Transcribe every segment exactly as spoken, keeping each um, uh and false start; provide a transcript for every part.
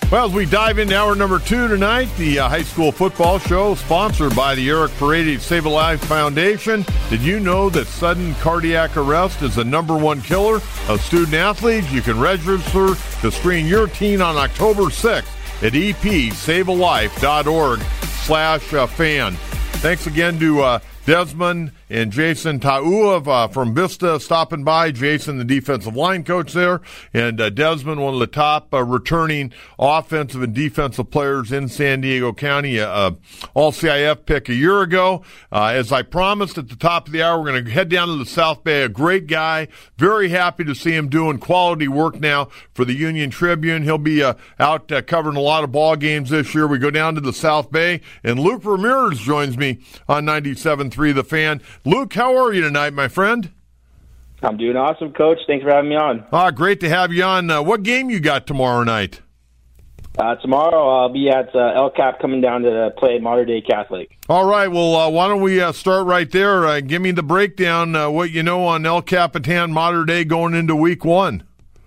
Well, as we dive into hour number two tonight, the uh, high school football show sponsored by the Eric Paredes Save a Life Foundation. Did you know that sudden cardiac arrest is the number one killer of student athletes? You can register to screen your teen on October sixth at e p save a life dot org slash fan. Thanks again to uh, Desmond and Jason Taua uh, from Vista stopping by. Jason, the defensive line coach there, and uh, Desmond, one of the top uh, returning offensive and defensive players in San Diego County, uh, all C I F pick a year ago. Uh, as I promised at the top of the hour, we're going to head down to the South Bay. A great guy. Very happy to see him doing quality work now for the Union Tribune. He'll be uh, out uh, covering a lot of ball games this year. We go down to the South Bay, and Luke Ramirez joins me on ninety-seven point three The Fan. Luke, how are you tonight, my friend? I'm doing awesome, Coach. Thanks for having me on. Ah, great to have you on. Uh, what game you got tomorrow night? Uh, tomorrow I'll be at uh, El Cap coming down to play Mater Dei Catholic. All right. Well, uh, why don't we uh, start right there? Uh, give me the breakdown, uh, what you know on El Capitan Mater Dei going into week one.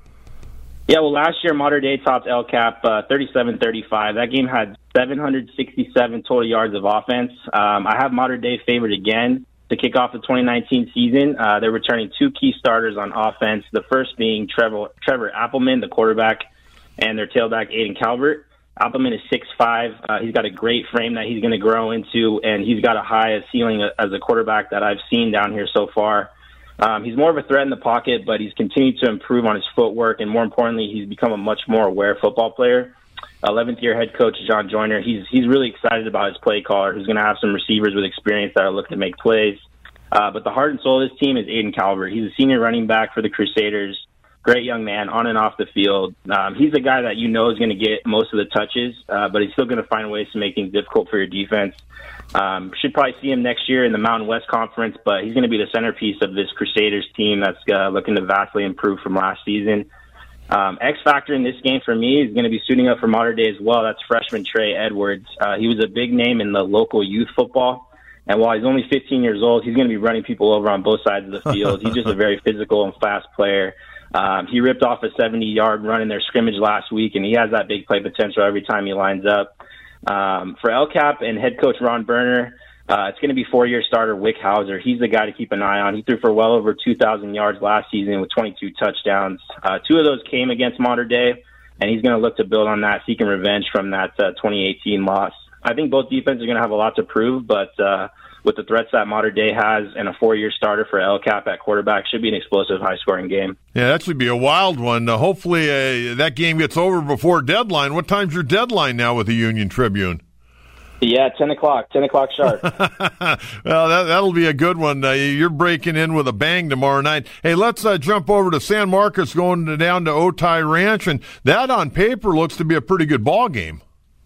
Yeah, well, last year Mater Dei topped El Cap uh, thirty-seven thirty-five. That game had seven hundred sixty-seven total yards of offense. Um, I have Mater Dei favored again to kick off the twenty nineteen season. Uh, they're returning two key starters on offense, the first being Trevor, Trevor Appleman, the quarterback, and their tailback, Aiden Calvert. Appleman is six five. Uh, he's got a great frame that he's going to grow into, and he's got a high ceiling as a quarterback that I've seen down here so far. Um, he's more of a threat in the pocket, but he's continued to improve on his footwork, and more importantly, he's become a much more aware football player. eleventh-year head coach John Joyner, he's he's really excited about his play caller, who's going to have some receivers with experience that are looking to make plays. Uh, but the heart and soul of this team is Aiden Calvert. He's a senior running back for the Crusaders. Great young man, on and off the field. Um, he's a guy that you know is going to get most of the touches, uh, but he's still going to find ways to make things difficult for your defense. Um, should probably see him next year in the Mountain West Conference, but he's going to be the centerpiece of this Crusaders team that's uh, looking to vastly improve from last season. Um, X factor in this game for me is going to be suiting up for Mater Dei as well. That's freshman Trey Edwards. Uh, he was a big name in the local youth football, and while he's only fifteen years old, he's going to be running people over on both sides of the field. He's just a very physical and fast player. Um, he ripped off a seventy-yard run in their scrimmage last week, and he has that big play potential every time he lines up. Um, for El Cap and head coach Ron Berner, uh, it's going to be four-year starter Wick Hauser. He's the guy to keep an eye on. He threw for well over two thousand yards last season with twenty-two touchdowns. Uh, two of those came against Mater Dei, and he's going to look to build on that, seeking revenge from that uh, twenty eighteen loss. I think both defenses are going to have a lot to prove, but uh, with the threats that Mater Dei has and a four-year starter for El Cap at quarterback, should be an explosive, high-scoring game. Yeah, that should be a wild one. Uh, hopefully uh, that game gets over before deadline. What time's your deadline now with the Union Tribune? Yeah, ten o'clock, ten o'clock sharp. Well, that, that'll be a good one. Uh, you're breaking in with a bang tomorrow night. Hey, let's uh, jump over to San Marcos, going to, down to Otay Ranch, and that on paper looks to be a pretty good ball game.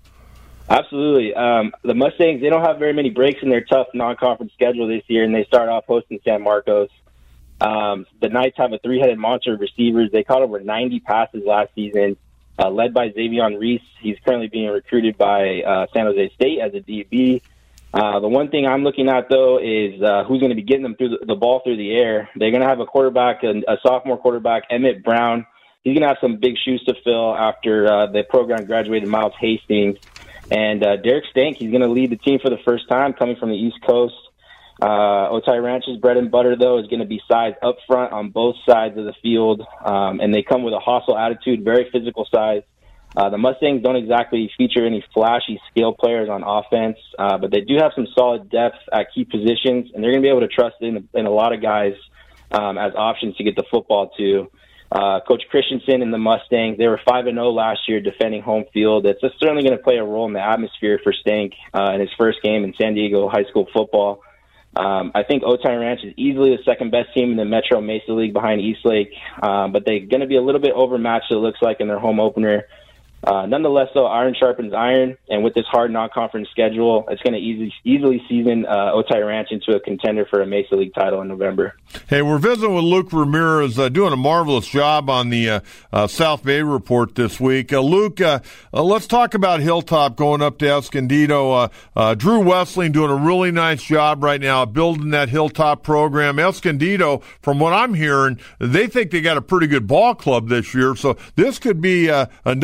Absolutely. Um, the Mustangs, they don't have very many breaks in their tough non-conference schedule this year, and they start off hosting San Marcos. Um, the Knights have a three-headed monster of receivers. They caught over ninety passes last season, uh, led by Xavion Reese. He's currently being recruited by uh, San Jose State as a D B. Uh, the one thing I'm looking at, though, is uh, who's going to be getting them through the, the ball through the air. They're going to have a quarterback, a, a sophomore quarterback, Emmett Brown. He's going to have some big shoes to fill after uh, the program graduated Miles Hastings. And uh, Derek Stank, he's going to lead the team for the first time, coming from the East Coast. Uh, Otay Ranch's bread and butter, though, is going to be size up front on both sides of the field, um, and they come with a hostile attitude, very physical size. Uh, the Mustangs don't exactly feature any flashy skill players on offense, uh, but they do have some solid depth at key positions, and they're going to be able to trust in, in a lot of guys um, as options to get the football to. Uh, Coach Christensen and the Mustangs, they were five and oh last year defending home field. It's certainly going to play a role in the atmosphere for Stank uh, in his first game in San Diego high school football. Um, I think Otay Ranch is easily the second-best team in the Metro Mesa League behind Eastlake, uh, but they're going to be a little bit overmatched, it looks like, in their home opener. Uh, nonetheless, though, iron sharpens iron, and with this hard non-conference schedule, it's going to easily, easily season uh, Otay Ranch into a contender for a Mesa League title in November. Hey, we're visiting with Luke Ramirez, uh, doing a marvelous job on the uh, uh, South Bay Report this week. Uh, Luke, uh, uh, let's talk about Hilltop going up to Escondido. Uh, uh, Drew Wessling doing a really nice job right now building that Hilltop program. Escondido, from what I'm hearing, they think they got a pretty good ball club this year, so this could be uh, another really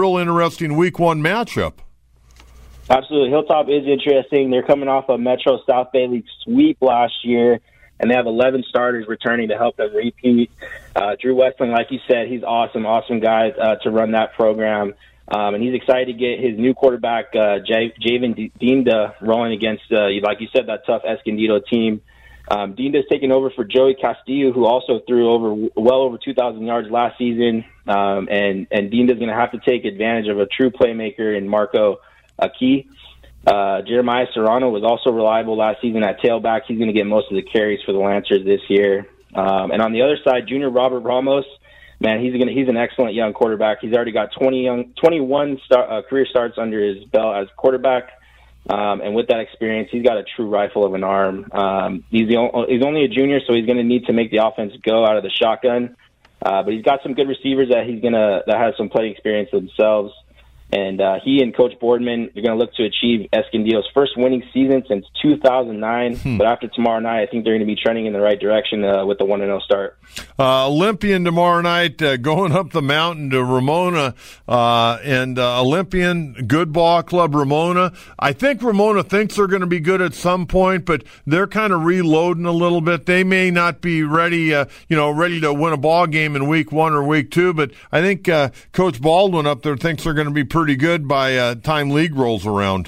real interesting week one matchup. Absolutely. Hilltop is interesting. They're coming off a Metro South Bay League sweep last year, and they have eleven starters returning to help them repeat. Uh, Drew Westling, like you said, he's awesome, awesome guy uh, to run that program. Um, and he's excited to get his new quarterback, uh, J- Javen Dinda, rolling against, uh, like you said, that tough Escondido team. Um, Dinda's taking over for Joey Castillo, who also threw over well over two thousand yards last season. Um, and, and Dinda's going to have to take advantage of a true playmaker in Marco Aki. Uh, Jeremiah Serrano was also reliable last season at tailback. He's going to get most of the carries for the Lancers this year. Um, and on the other side, junior Robert Ramos, man, he's going he's an excellent young quarterback. He's already got twenty young, twenty-one star, uh, career starts under his belt as quarterback. Um, and with that experience, he's got a true rifle of an arm. Um, he's, the o- he's only a junior, so he's going to need to make the offense go out of the shotgun. Uh, but he's got some good receivers that he's gonna that have some playing experience themselves. And uh, he and Coach Boardman are going to look to achieve Escondido's first winning season since two thousand nine. Hmm. But after tomorrow night, I think they're going to be trending in the right direction uh, with the one and oh start. Uh, Olympian tomorrow night, uh, going up the mountain to Ramona. Uh, and uh, Olympian, good ball club, Ramona. I think Ramona thinks they're going to be good at some point, but they're kind of reloading a little bit. They may not be ready, uh, you know, ready to win a ball game in week one or week two, but I think uh, Coach Baldwin up there thinks they're going to be pretty good by uh, time league rolls around.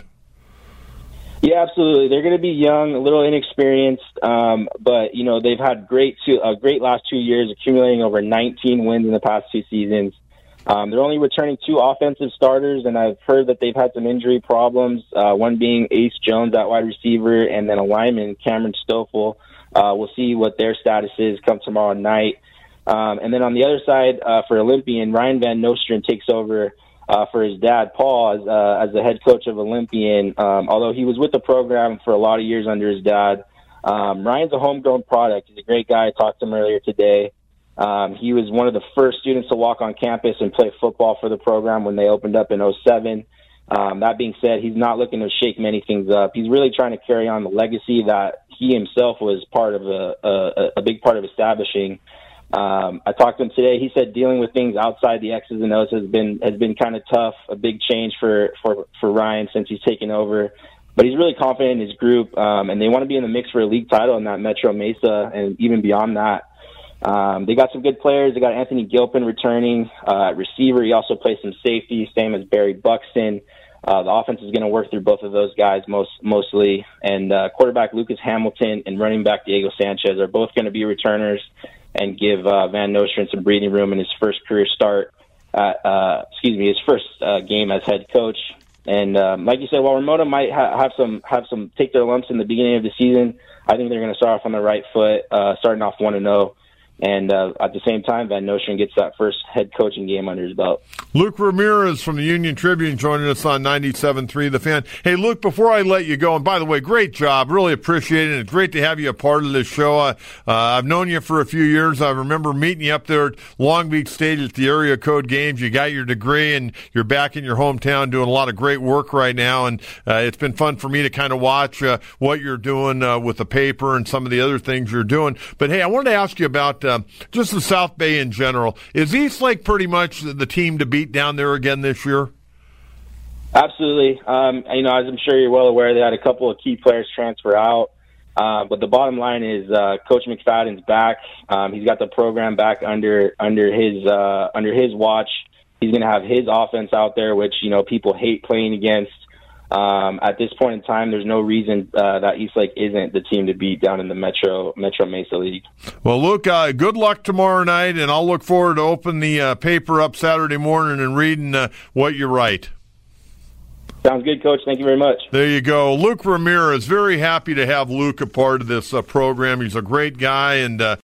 Yeah, absolutely. They're going to be young, a little inexperienced, um, but you know they've had great two, a great last two years, accumulating over nineteen wins in the past two seasons. Um, they're only returning two offensive starters, and I've heard that they've had some injury problems. Uh, one being Ace Jones at wide receiver, and then a lineman, Cameron Stoffel. Uh, we'll see what their status is come tomorrow night. Um, and then on the other side, uh, for Olympian, Ryan Van Nostrand takes over Uh, for his dad, Paul, as, uh, as the head coach of Olympian. Um, although he was with the program for a lot of years under his dad. Um, Ryan's a homegrown product. He's a great guy. I talked to him earlier today. Um, he was one of the first students to walk on campus and play football for the program when they opened up in oh seven. Um, that being said, he's not looking to shake many things up. He's really trying to carry on the legacy that he himself was part of a, a, a big part of establishing. Um, I talked to him today. He said dealing with things outside the X's and O's has been has been kind of tough, a big change for, for, for Ryan since he's taken over. But he's really confident in his group, um, and they want to be in the mix for a league title in that Metro Mesa and even beyond that. Um, they got some good players. They got Anthony Gilpin returning uh, at receiver. He also plays some safety, same as Barry Buxton. Uh, the offense is going to work through both of those guys most mostly. And uh, quarterback Lucas Hamilton and running back Diego Sanchez are both going to be returners and give uh, Van Nostrand some breathing room in his first career start, at, uh, excuse me, his first uh, game as head coach. And um, like you said, while Ramona might ha- have some have some take their lumps in the beginning of the season, I think they're going to start off on the right foot, uh, starting off one and zero. And uh, at the same time, Van Nostrand gets that first head coaching game under his belt. Luke Ramirez from the Union Tribune joining us on ninety-seven point three The Fan. Hey, Luke, before I let you go, and by the way, great job. Really appreciate it. It's great to have you a part of this show. Uh, uh, I've known you for a few years. I remember meeting you up there at Long Beach State at the area code games. You got your degree, and you're back in your hometown doing a lot of great work right now. And uh, it's been fun for me to kind of watch uh, what you're doing uh, with the paper and some of the other things you're doing. But, hey, I wanted to ask you about Uh, just the South Bay in general. Is Eastlake pretty much the team to beat down there again this year? Absolutely. Um, you know, as I'm sure you're well aware, they had a couple of key players transfer out. Uh, but the bottom line is uh, Coach McFadden's back. Um, he's got the program back under under his uh, under his watch. He's going to have his offense out there, which you know people hate playing against. Um, at this point in time, there's no reason uh, that Eastlake isn't the team to beat down in the Metro Metro Mesa League. Well, Luke, uh, good luck tomorrow night, and I'll look forward to opening the uh, paper up Saturday morning and reading uh, what you write. Sounds good, Coach. Thank you very much. There you go. Luke Ramirez, very happy to have Luke a part of this uh, program. He's a great guy, and uh,